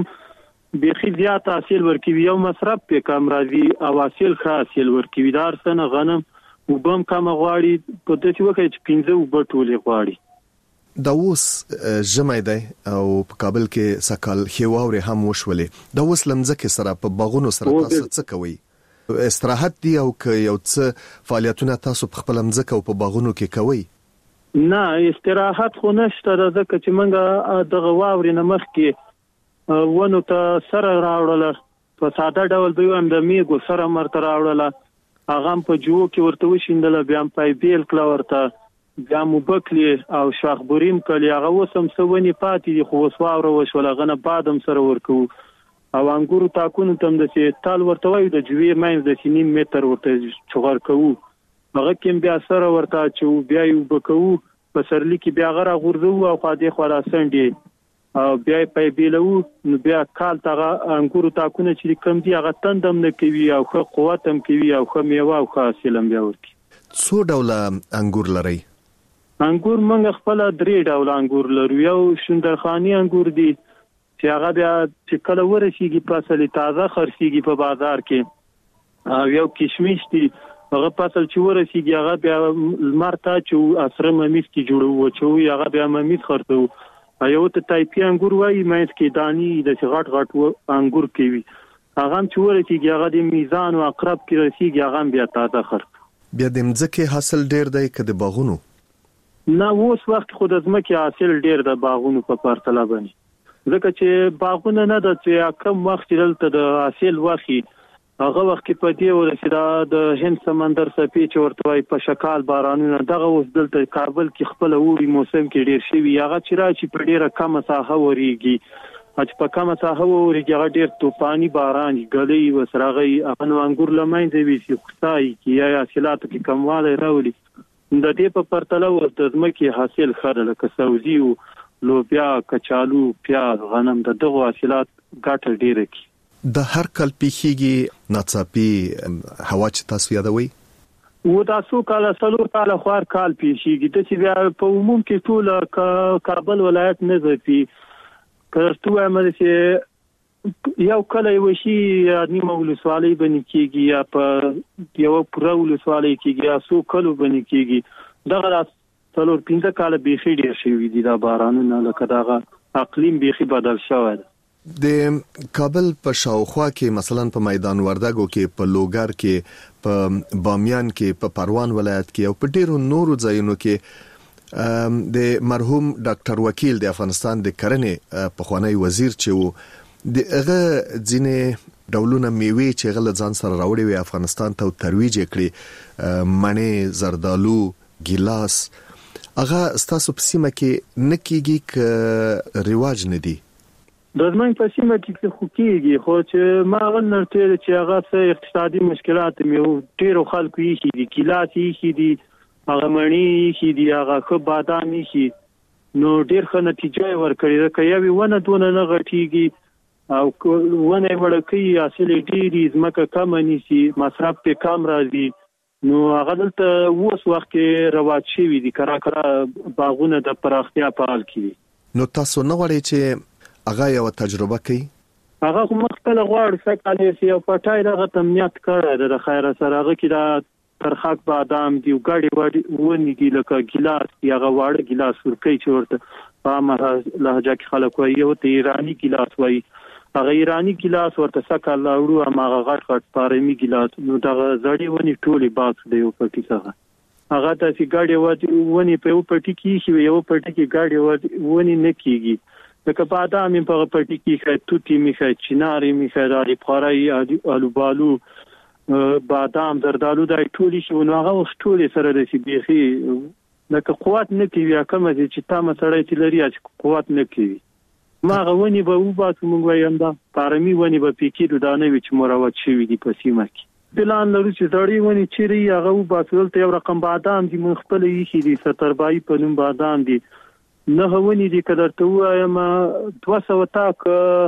بيخي زیات حاصل ورکوي یو مصرف په کم راځي او حاصل ښه حاصل ورکوي دار سنه غنم وبم کم غواړي په دې وخت کې پنځه وبټولې غواړي دا اوس جمع دی او په کابل کې سکل خيواوري هم وشولې دا اوس لمزکه سره په باغونو سره تاسو څه کوي استراحت دی او که یو څه فعالیتونه تاسو په خپل لمزکه او په باغونو کې کوي نه استراحت خو نشته ځکه چې منګه دغه واوري نه مخ کې ونه ته سره راوړل په ساده ډول به هم د میګو سره مرته راوړل هغه په جو کې ورته وشیندل بیا په بیل کلا ورته بیا مبکلی او شاخبوریم کلی هغه وسم سونی پاتې دي خو وسواوره وشولغنه بعدم سره ورکو او انګورو تاکونو تم د سي تال ورته وای د جوی ماین د سینیم متر ورته چغار کوو هغه کیم بیا سره ورته چې بیا یو بکو په سرلی کې بیا غره غورځو او خاطی خلاصن دي او بیا په بیلو نو بیا کال تاغه انګورو تاکونه چې کم دي هغه تندم نه کوي او خو قوت هم کوي او خو میوه او حاصلم بیا ورکی څو ډول انګور لري انګور موږ خپل درې ډول انګور لرو یو شندرخانی انګور دي چې هغه بیا چې کله ورسیږي فصل تازه خرڅيږي په بازار کې او یو کشمش دي هغه فصل چې ورسیږي هغه بیا مرته چې اسره ممیز کې جوړو چې هغه بیا ممیز خرڅو یو ته تایپی انګور وایي مېز کې دانی د غټ غټ انګور کوي هغه چې ورسیږي هغه د میزان او اقرب کې رسیږي هغه بیا تازه خرڅ بیا د مځکه حاصل ډیر دی کده باغونو نه اوس وخت خود از مکه حاصل ډیر د باغونو په پرتله باندې ځکه چې باغونه نه د چې کم وخت دلته د حاصل واخی هغه وخت په دې ورسېدا د هند سمندر سپی چې ورته په شکال بارانونه دغه اوس دلته کابل کې خپل ووري موسم کې ډیر شوی هغه چې راځي په ډیره کم ساحه وریږي چې په کم ساحه وریږي هغه ډیر طوفاني باران غلې وسرغي افن انګور لماین دی وی چې خدای کې یا حاصلات کې کمواله راولي د دې په پرتله ورته ځمکه حاصل خړل لکه سوزي او لوبیا کچالو پیاز غنم د دغه حاصلات ګټه ډیره کی د هر کال پیخيږي ناڅاپي هوا چې تاسو یادوي و تاسو کال سلور کال خوار کال پیخيږي د چې بیا په عموم کې ټول کابل ولایت نه زپی کړهتو امر چې یو کله وشي نیمه ولسوالۍ باندې کېږي یا په یو پوره ولسوالۍ کېږي یا سو کلو باندې کېږي دغه څلور پنځه کال بيخي ډیر شوی دي دا بارانونه لکه دغه اقلیم بيخي بدل شوی د کابل په شاوخوا کې مثلا په میدان وردګو کې په لوګر کې په بامیان کې په پروان ولایت کې او په ډیرو نورو ځایونو کې د مرحوم ډاکټر وکیل د افغانستان د کرنې په خوانی وزیر چې د هغه ځینې ډولونه میوه چې غل ځان سره راوړي وي افغانستان ته ترویج کړي مڼې زردالو ګیلاس هغه ستاسو په سیمه کې نکېږي ک ریواج نه دي د زمنګ په سیمه کې خو کېږي خو چې ما غن تر چې هغه څه اقتصادي مشکلات مې ډېر خلکو یې دي کلاس یې دي هغه مڼي یې دي هغه خو بادام یې نو ډېر ښه نتیجه ورکړې ده که یوې ونه دونه نه غټېږي او ونه وړکې حاصل ډېرې ځمکه کمه نیسي مصرف پې کم راځي نو هغه دلته اوس وخت کې رواج شوي دي کرا کرا باغونه د پراختیا په حال کې دي نو تاسو نه غواړئ چې هغه یو تجربه کوي هغه خو مخکې غواړي سکهاله سی او پټای دغه تمنیت کړی د خیر سره هغه کې دا ترخاک بادام دی ګاډي وړي ونی دی لکه ګلاس دی هغه واړه ګلاس ورکی چې ورته په امره لهجه کې خلک وایي او ته ایرانی ګلاس وایي هغه ایرانی ګلاس ورته سکهاله وړو هغه غټ غټ پارمي ګلاس نو دغه زړی ونی ټولي باغ دی او پټی څخه هغه ته چې ګاډي ونی په یو پټی کې شي یو پټی کې ګاډي ونی نه کیږي لکه بادام په پټی کې خای توتی می خای چناري می خای دالي پخړای الوبالو بادام زردالو دای ټولي شو نو هغه ټولي سره د سی بيخي لکه قوت نه کوي کومه چې تا مسړی تلري چې قوت نه کوي ما غونی به و باسو مونږ وایم دا پارمي ونی به پکې د دانه وچ مروت شوی دی په سیمه کې پلان لرو چې زړی ونی چیرې هغه و باسو ته یو رقم بادام دی مون خپل یې دي ستر بای په نوم بادام دی نه غونی دی کله ته وایم دوه سوه تاک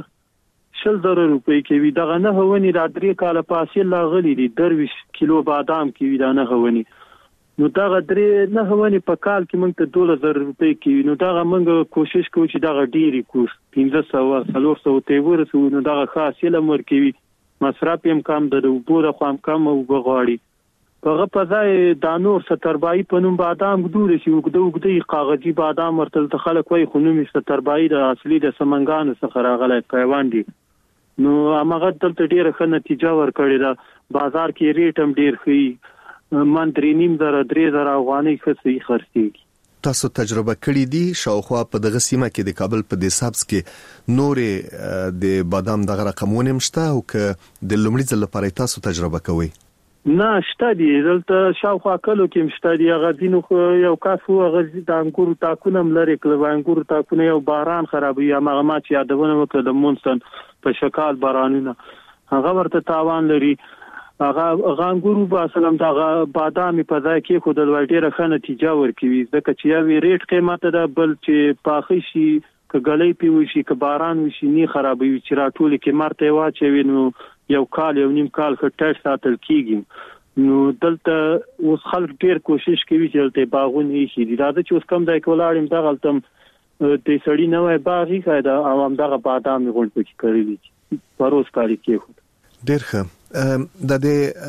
شل زره روپۍ کې وی دغه نه غونی را درې کاله پاسې لاغلی دی درویش کیلو بادام کې وی دا نه غونی نو دغه درې نه غونی په کال کې موږ ته دوه زره روپۍ کې نو دغه موږ کوشش کوو چې دغه ډیری کوس پنځه سوه څلور سوه ته ورسو نو دغه خاص علم ورکوي مصرف هم کم د اوبو د خام کم او بغواړي هغه په ځای د نور ستربای په نوم بادام ګدور شي وګدو وګدي کاغذي بادام ورته خلک وای خو نوم ستربای د اصلي د سمنګان څخه راغلی پیوان دي نو هغه دلته ډیره ښه نتیجه ورکړې ده بازار کې ریټ هم ډیر ښه من درې نیم زره درې زره افغانۍ ښه خرڅېږي تاسو تجربه کړې دي شاوخوا په دغه سیمه کې د کابل په د سبز کې نورې د بادام دغه رقمونه مشته او که د لومړي ځل لپاره تاسو تجربه کوئ نه شته دي دلته شاوخوا کلو کې مشته دي هغه دینو خو یو کاس هو هغه د انګورو تاکونه ملري کله انګورو تاکونه یو باران خرابوي هغه ما چې یادونه وکړه د مونسن په شکال بارانونه هغه ورته تاوان لري هغه انګورو با سلام دغه بادام په ځای کې خو د ډیره ښه نتیجه ورکوي ځکه چې یو ریټ قیمت ده بل چې پاخي شي ک غلې پیوي شي ک باران وشي نه خرابوي چې راټول کې مرته واچوي نو یو کال یو نیم کال خټه ساتل کیږي نو دلته اوس خلک ډیر کوشش کوي چې دلته باغونه شي راځي چې اوس کم ځای کولاړم دا غلطم د سړی نوې باغی خایدا او هم دغه بادام غونډ پکې کړی پروس کاری کې ډیر ښه د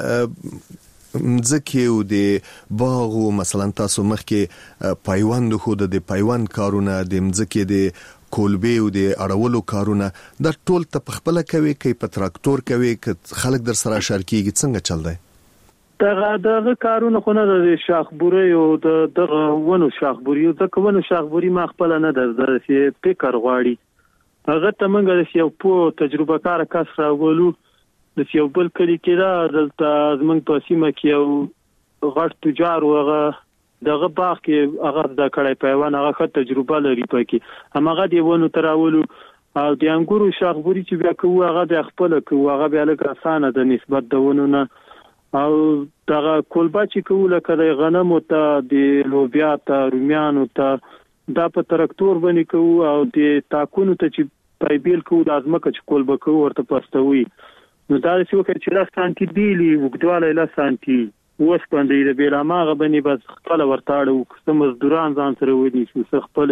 دې مځکه او د باغو مثلا تاسو مخکې پایوند خو د پایوند کارونه د مځکه د کولبي او د اړولو کارونه د ټول ته خپل کوي کې په تراکتور کوي ک خلک در سره شارکیږي څنګه چل دی دغه دغه کارونه خو نه د شاخبوري او د دغه ونو شاخبوري او د ونو شاخبوري ما خپل نه د چې فکر غواړي هغه ته موږ یو په تجربه کار کس راولو د یو بل کلی کې دا دلته زمونږ په سیمه کې یو غټ تجار وغه دغه باغ کې هغه د کړای پیوان هغه ښه تجربه لري پکې همغه دی ونه تراولو او د انګورو شاخبوري چې بیا کوو هغه د خپل کوو هغه بیا لکه اسانه د نسبت د ونه نه او دغه کولبا چې کوو لکه د غنمو ته د لوبیا ته رومیانو ته دا په تراکتور باندې کوو او د تاکونو ته چې پایبیل کوو د ازمکه چې کولبا کوو ورته پستوي نو دا چې وکړي چې لا سانتي دیلی وګدواله لا سانتي اوس باندې د بیراماغه باندې بس خپل ورتاړو کوم مزدوران ځان سره ودی چې خپل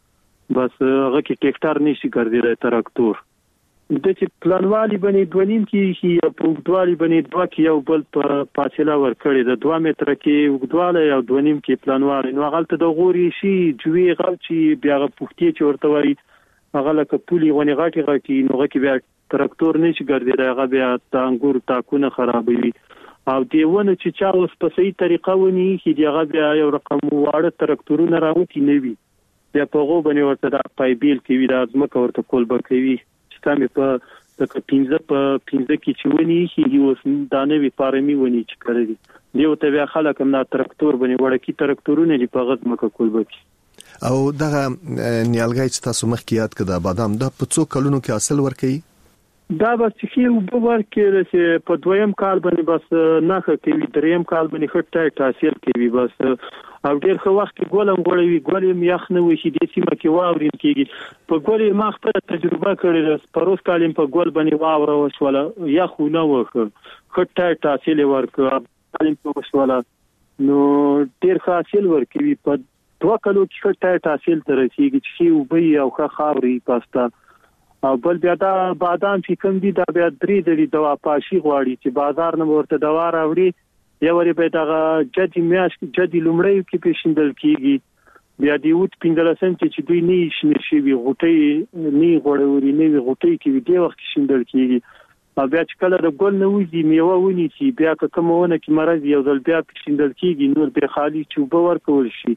بس هغه کې ټریکټر نشي ګرځي تراکتور د چې پلانوالي باندې دونیم کې هي په وګدوالي باندې دوه کې یو بل په فاصله ورکړي د دوه متر کې وګدواله یو دونیم کې پلانوالي نو غلطه د غوري شي جوی غل چې بیا پوښتې چې ورته وایي هغه لکه پولي غونې غټي غټي نو هغه کې بیا تراکتور نشي ګرځي هغه بیا تانګور تاکونه خرابوي او دیونه چې چا اوس په صحیح طریقه ونی چې دیغه بیا یو رقم واړه تراکتورونه راوتی نوي بیا په غو باندې ورته د پایبیل کې وی د ازمکه ورته کول بکوي چې تاسو په د پینځه په پینځه کې چې ونی چې اوس دانوي پارمي ونی چې کړی دیو ته بیا خلک هم د تراکتور باندې وړکی تراکتورونه دی په غزمکه کول بکی او دغه نیالګي چې تاسو مخکې یاد کړه بادام د په څو کلونو کې حاصل ورکړي؟ دا به چې وب ورکړي چې په دویم کال باندې بس نه کوي، دریم کال باندې خټه تاثیر کوي بس، او ډیر خو وخت ګولم غوړوي ګولم یخ نه وي چې د سیمه کې واورین کېږي. په ګولې ما خپل تجربه کړې ده، پروس کالم په ګول باندې واوره وشوله یخ نه وکړ، خټه تاثیر ورکړ کالم په وشوله نو ډیر حاصل ورکوي. په دوه کلو کې خټه تاثیر تر رسیدي چې وبي او ښه خاوري پاستا. او بل بیا دا بادام چې کوم دي دا بیا درې درې دوا پاشي غواړي چې بازار نه ورته دوا راوړي، یا وری به دا جدي میاش جدي لومړی کې پیښندل کیږي، بیا دی وټ پینځلسم چې دوی نه شي شي غوټي نه غوړوري نه غوټي کې دی وخت شیندل کیږي. او بیا چې کله د ګل نه وځي میوه ونی چې بیا کومونه کې مرز یو ځل بیا پیښندل کیږي، نور به خالی چوبه ورکول شي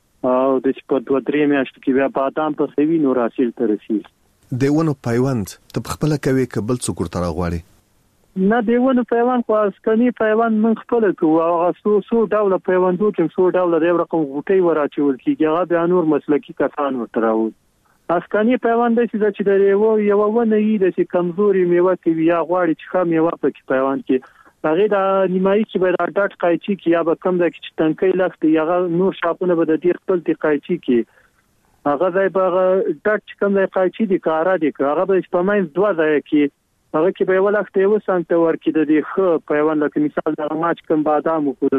او د په دوه درې میاشتو کې بیا بادام په سوي نور حاصل تر رسیدي. دیونه پیوند ته خپل کوي کبل څوک تر غواړي؟ نه دیونه پیوند خو اسکنی پیوند من خپل کوو، او سو سو ډول پیوندو کې سو ډول د رقم غوټي وراچول کیږي، هغه بیا نور مسلکی کسان ورتراو. اسکنی پیوند چې د یو یو ونه یی د کمزوري میوه کې یا غواړي چې خام میوه په پیوند کې هغه د نیمایي چې به د ډاټ قایچی کې یا به کم د چې تنکې لخت یا نور شاپونه به د دې خپل د قایچی کې هغه ځای به ډاټ کم د قایچی د کارا دي هغه به په ماین دوه ځای کې هغه کې به ولخت یو سنت ورکې د دې خ پیوند لکه مثال د ماچ کم بادام کو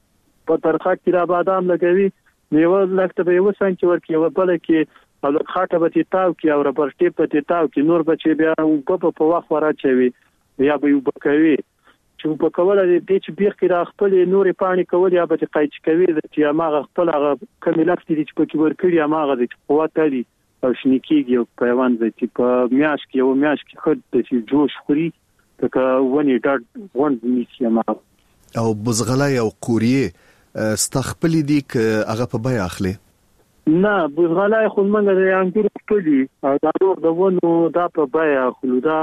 په ترخه کې را بادام لګوي میوه لخت به یو سنت ورکې یو بل کې او خاطه به تاو کې او ربر ټیپ په تاو کې نور بچي بیا په په واخ وراچوي یا به یو بکوي چې په کوله د دې چې بیخ کې را خپل نورې پانی کول یا به قایچ کوي چې ماغه خپل هغه کمیلات دي چې په کې ورکړي ماغه د قوت لري او شنیکيږي او پیوند دي چې په میاش کې او میاش کې خود د چې جوش خوري که ونی ډاټ وند نیسی ما او بزغلای او قوریه استخپل دي ک هغه په بیا اخلي؟ نه بزغلای خو موږ د انګور خپلې او دا نور د ونو دا په بیا اخلو، دا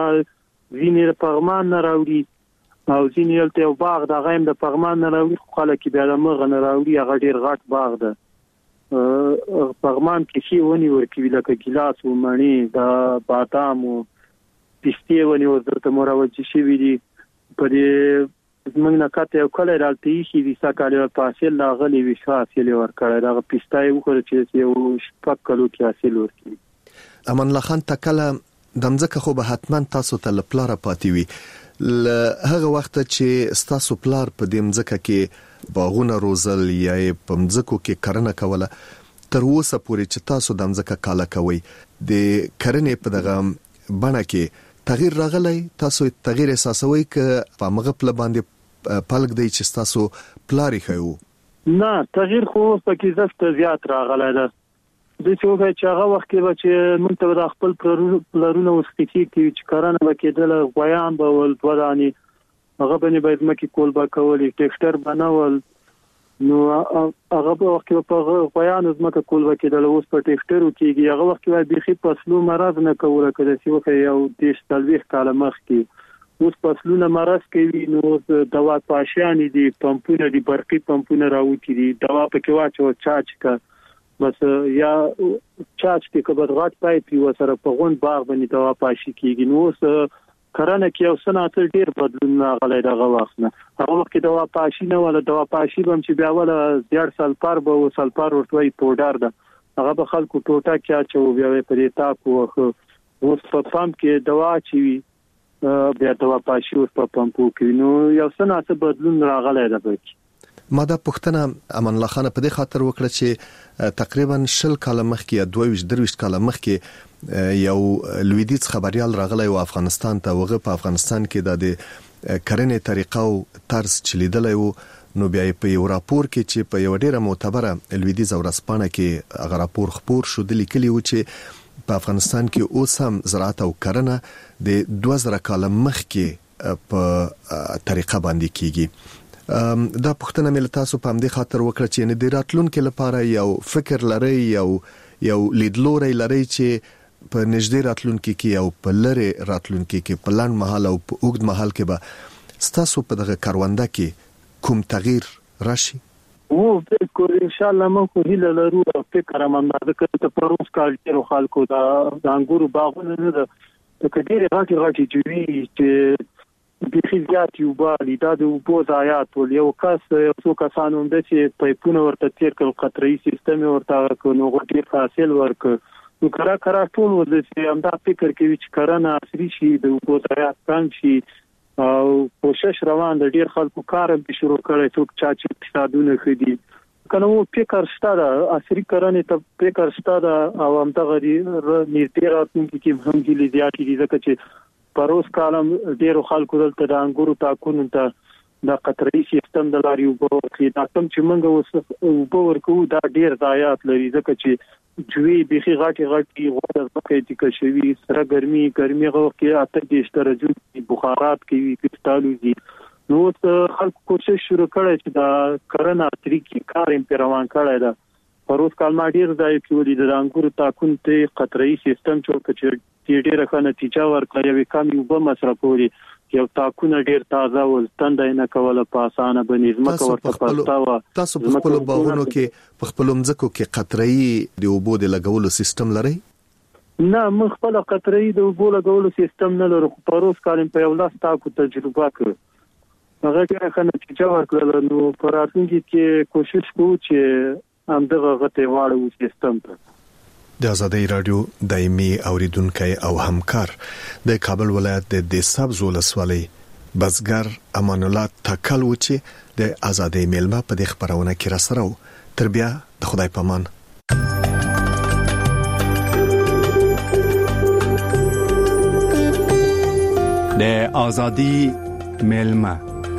وینې پرمان نه راوړي او ځینې یلته یو باغ د غیم د پغمان نه راوړي، خلک بیا د مغه نه راوړي، هغه ډیر غټ باغ ده. پغمان کې شی ونی ورکوي لکه ګلاس او مڼې د بادام او پستې ونی ورته مروج شي وي دي په دې موږ نه کاته یو کله راځي چې د ساکاله په حاصل لا غلي وي حاصل ورکړي دا پستای وکړي چې یو شپږ کلو کې حاصل ورکړي. امان الله خان تکله دمځکه خو به حتما تاسو ته لپاره پاتې وي هغه وخت چې ستاسو پلار په دې مځکه کې باغونه روزل یا په مځکو کې کرنه کوله تر اوسه پورې چې تاسو د مځکه کاله کوي د کرنې په دغه بڼه کې تغییر راغلی؟ تاسو تغییر احساسوي ک په مغفل باندې پلک دی چې تاسو پلاری خو؟ نه تغییر خو پکې زفت زیات راغلی ده. د څوګه چې هغه وخت کې چې مونږ ته د خپل پلرونه وسختی کې چې کارانه وکیدل غویان به ول ودانی هغه باندې باید مکه کول با کولې ټیکټر بنول نو هغه په وخت کې په غویان زمکه کول وکیدل اوس په ټیکټرو کېږي هغه وخت کې بيخي فصلو مرض نه کوله کده چې وخت یو دیش تلويخ کاله مخ کې اوس فصلونه مرض کوي نو دوا پاشيان دي پمپونه دي برقي پمپونه راوتی دي دوا پکې واچو چاچ کا بس یا چاچ کې کبر غټ پای پی وسره په غون باغ باندې دوا پاشي کیږي نو کرنه کې او صنعت ډیر بدلون راغلی دغه وخت نه هغه وخت دوا پاشي نه ولا دوا پاشي بم چې بیا ولا ډیر سال پر به سال پر ورتوي پودر ده هغه به خلکو ټوټه کې اچو بیا په دې تاکو اوس په پام کې دوا چوي بیا دوا پاشي اوس په پمپو کې نو یو صنعت بدلون راغلی ده بچ. ما دا پښتنه امان الله خان په دې خاطر وکړه چې تقریبا شل کاله مخکې یا دوه درويشت کاله مخکې یو لویدیز خبريال راغلی او افغانستان ته وغه په افغانستان کې د کرنې طریقه او طرز چلیدلی وو نو بیا په یو راپور کې چې په یو ډیره معتبره لویدیز ورسپانه کې هغه راپور خبر شو د لیکلي و چې په افغانستان کې اوس هم زراعت او کرنه د دوه زره کاله مخکې په طریقه باندې کیږي. دا پښتنه مل تاسو په همدې خاطر وکړه چې نه د راتلونکو لپاره یو فکر لري یو یو لیدلوري لري چې په نږدې راتلونکو کې او په لری راتلونکو کې په لاند محل او په اوږد محل کې به ستاسو په دغه کارونده کې کوم تغییر راشي؟ او بالکل ان شاء الله مو خو هیله لرو او فکر هم اندازه کوي ته پروس کال ډیرو خلکو دا د انګورو باغونه نه ده ته کډيري غاټي غاټي جوړي چې د خزيات یو بالي دا د وبو ضایعات ول یو کس یو څو کسانو هم د چې پایپونه ورته تیر کړ قطري سیستم ورته کو نو غټي حاصل ورک نو کرا کرا ټول ول چې هم دا فکر کوي چې کرنه عصري شي د وبو ضایعات کم شي او کوشش روان د ډیر خلکو کار به شروع کړي څوک چا چې اقتصادونه خدي کنه مو فکر ستاره عصري کرنه ته فکر ستاره او هم دغه نږدې راتلونکي کې هم دي زیاتې دي ځکه چې پروس کالم ډیر خلکو دلته د انګورو تاکون ته د قطري سیستم د لاري وبو کې دا کوم چې موږ اوس وبو ورکو دا ډیر ضایعات لري ځکه چې جوی بيخي غاټي غاټي غوډه پکې دي که شوي سره ګرمي ګرمي غو کې اته د درجه بخارات کوي کریستالوزي نو خلک کوشش شروع کړي چې دا کرنه طریقې کار یې روان کړي دا پروس کال ما ډیر ځای کې ولې د انګورو تاکون ته قطري سیستم جوړ کړي ډیره ښه نتیجه ورکړي وي کم یو به مصرفوري یو تاکونه ډیر تازه ول ستنده نه کوله په اسانه بنې زمکه ورته پاتاوه تاسو په خپل باغونو کې په خپل مځکو کې قطري د اوبو د لګولو سیستم لري نه مخ خپل قطري د اوبو لګولو سیستم نه لرو پروس کالم په یو لاس تاکو تجربه کړ هغه ډیره ښه نتیجه ورکړه نو پر راتلونکي کې کوشش کوو چې هم دغه غته واړو سیستم ته د آزادۍ رادیو دایمي اوریدونکو او همکار د کابل ولایت د دیساب ولسوالۍ بزګر امان الله تکل و چې د آزادۍ میلمه په دې خبرونه کې را سره و تر بیا د خدای پامان د آزادۍ میلمه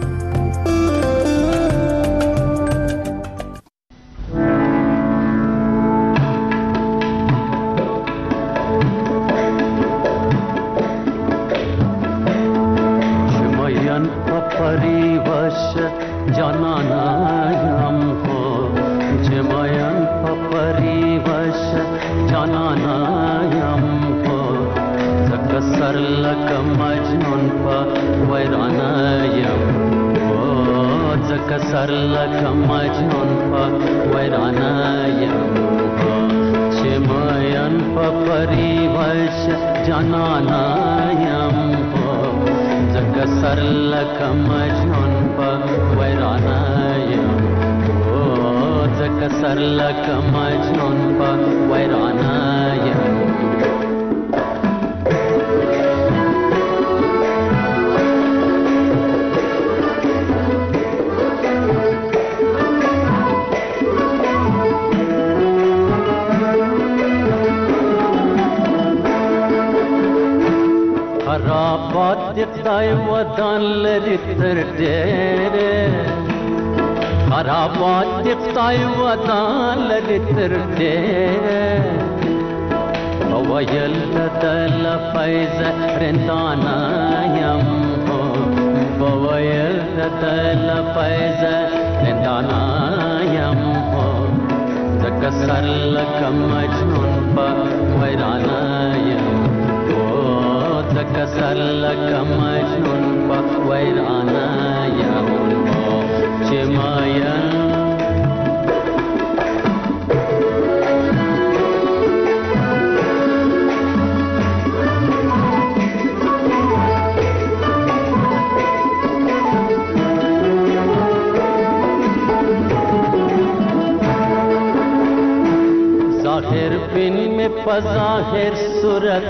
ظاهر صورت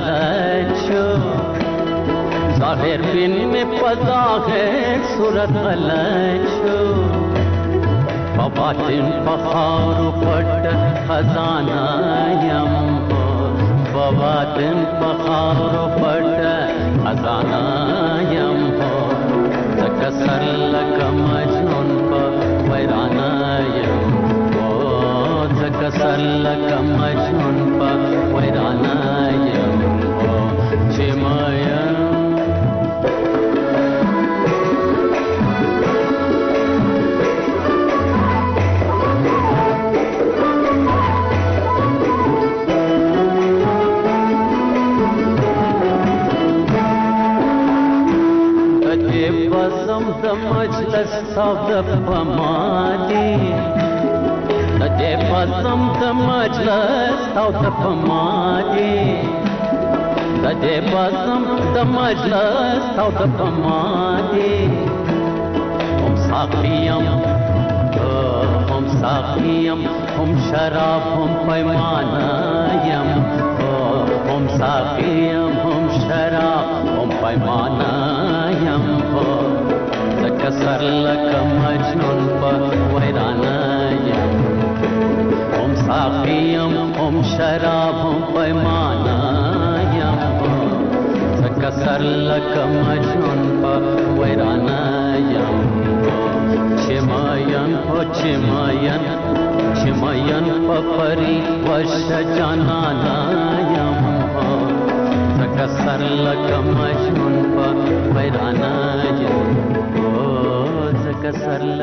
غلط شو ظاهر بن میں پظاہر صورت غلط شو باطن بخار پٹ خزانہ یم ہو باطن بخار پٹ خزانہ یم ہو تکسر لک مجنون پا ویرانہ یم تکسر لک مجنون پا ویرانہ یم ہو چمایم مجلس صاحب پمادی بسم د مجلس او د پماده د دې بسم د مجلس او د پماده هم ساقیم هم ساقیم هم شراب هم پیمانایم هم ساقیم هم شراب هم پیمانایم لکه سر لکه مجنون په ویرانایم هم ساقیم هم شراب هم پیمانایم لکه سر لکه مجنون په ویرانایم چماین په چماین چماین په پری وش جانانایم لکه سر لکه مجنون په ویرانایم لکه سر